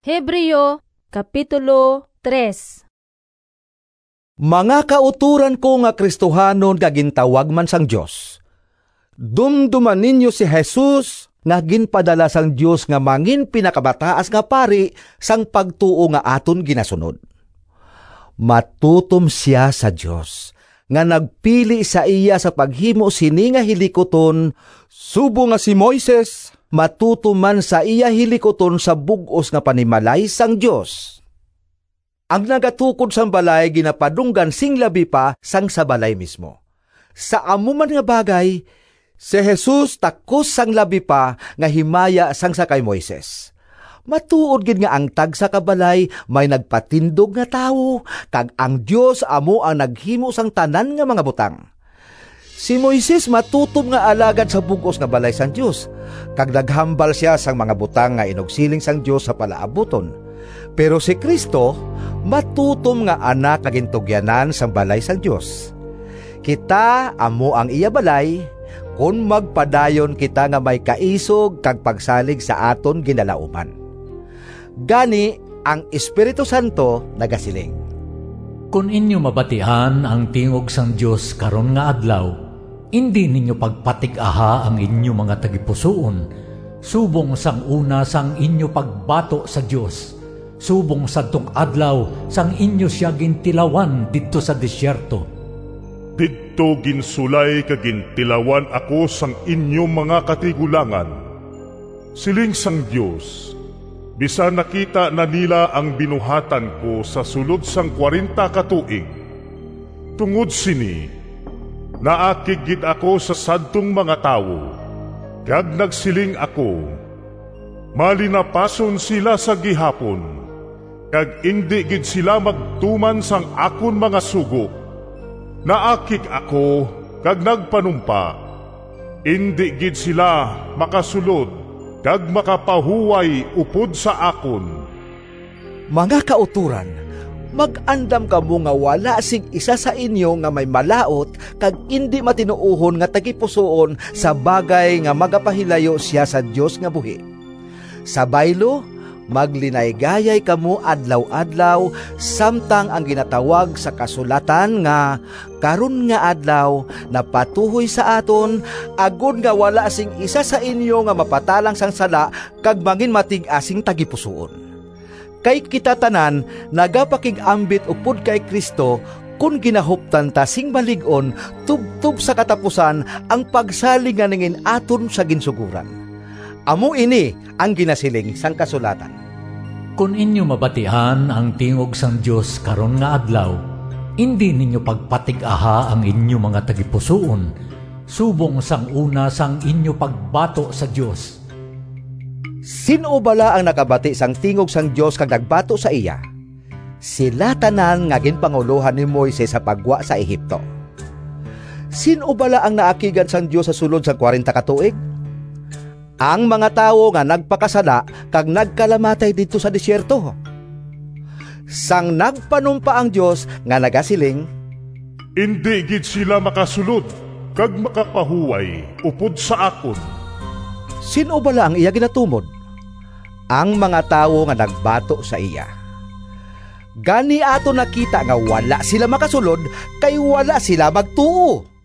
Hebreo, Kapitulo 3. Mga kauturan ko nga Kristohanon nga gintawag man sang Dios. Dumduman ninyo si Jesus nga ginpadala sang Dios nga mangin pinakabataas nga pari sang pagtuo nga aton ginasunod. Matutom siya sa Dios nga nagpili sa iya sa paghimo sini nga hilikoton, subo nga si Moises matutuman sa iya hilikoton sa bug-os nga panimalay sang Dios. Ang nagatukod sang balay ginapadunggan sing labi pa sang sa balay mismo. Sa amuman nga bagay, si Jesus takos sang labi pa nga himaya sang sa kay Moises. Matuod gid nga ang tag sa kabalay may nagpatindog nga tawo, kag ang Dios amo ang naghimo sang tanan nga mga butang. Si Moises matutom nga alagad sa bug-os nga balay sang Dios, kag naghambal siya sang mga butang nga inugsiling sang Dios sa palaabuton. Pero si Kristo matutom nga anak nga gintugyanan sang balay sang Dios. Kita amo ang iya balay kun magpadayon kita nga may kaisog kag pagsalig sa aton ginalauman. Gani ang Espiritu Santo nagasiling, kung inyo mabatian ang tingog sang Dios karon nga adlaw, hindi ninyo pagpatig-aha ang inyo mga tagipusoon, subong sang una sang inyo pagbato sa Dios, subong sadtong adlaw sang inyo siya gintilawan didto sa disyerto. Didto ginsulay kag gintilawan ako sang inyo mga katigulangan. Siling sang Dios, bisan nakita na nila ang binuhatan ko sa sulod sang 40 ka tuig. Tungod sini, naakig ako sa sadtong mga tawo, kag nagsiling ako, malinapason sila sa gihapon, kag indi gid sila magtuman sang akon mga sugo. Naakig ako, kag nagpanumpa, indi gid sila makasulod, kag makapahuway upod sa akon. Mga kauturan, mag-andam kamo nga wala sig isa sa inyo nga may malaot kag indi matinuohon nga tagipusoon sa bagay nga magapahilayo siya sa Dios nga buhi. Sa baylo, maglinaygayay kamo adlaw-adlaw samtang ang ginatawag sa kasulatan nga karon nga adlaw napatuhoy sa aton, agud nga wala sing isa sa inyo nga mapatalang sang sala kag mangin matig-asing tagipusoon. Kay kita tanan nagapakig-ambit upod kay Kristo kun ginahuptan ta sing malig-on tubtub sa katapusan ang pagsalig nga ningin aton sa ginsuguran. Amo ini ang ginasiling sang kasulatan. Kung inyo mabatian ang tingog sang Dios karon nga adlaw, hindi ninyo pagpatig-aha ang inyo mga tagipusoon, subong sang una sang inyo pagbato sa Dios. Sino bala ang nakabati sang tingog sang Dios kag nagbato sa iya? Sila tanan nga ginpanguluhan ni Moises sa pagwa sa Ehipto. Sino bala ang naakigan sang Dios sa sulod sa 40 ka tuig? Ang mga tawo nga nagpakasala kag nagkalamatay dito sa disyerto. Sang nagpanumpa ang Dios nga nagasiling, Indi gid sila makasulod, kag makapahuway upod sa akon. Sino bala ang iya ginatumod? Ang mga tawo nga nagbato sa iya. Gani ato nakita nga wala sila makasulod kay wala sila magtuo.